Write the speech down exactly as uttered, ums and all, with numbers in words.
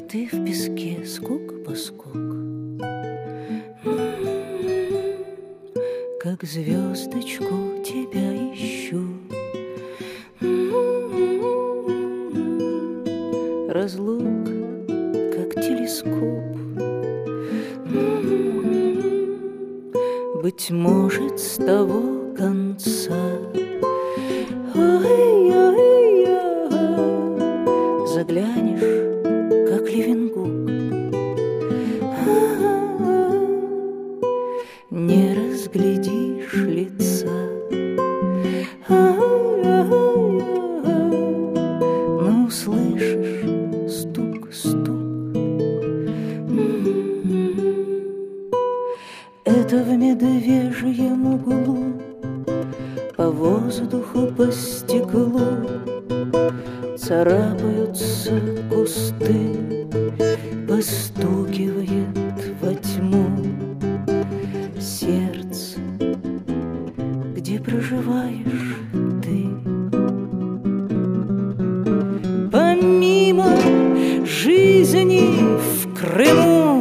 Ты в песке скок-поскок, как звездочку тебя ищу. Разлук, как телескоп, быть может, с того конца. Ой-ой-ой, заглянешь, как Левенгук, не разглядишь лица. Но услышишь стук-стук. Это в медвежьем углу, по воздуху, по стеклу царапаются кусты, постукивает во тьму сердце, где проживаешь ты. Помимо жизни в Крыму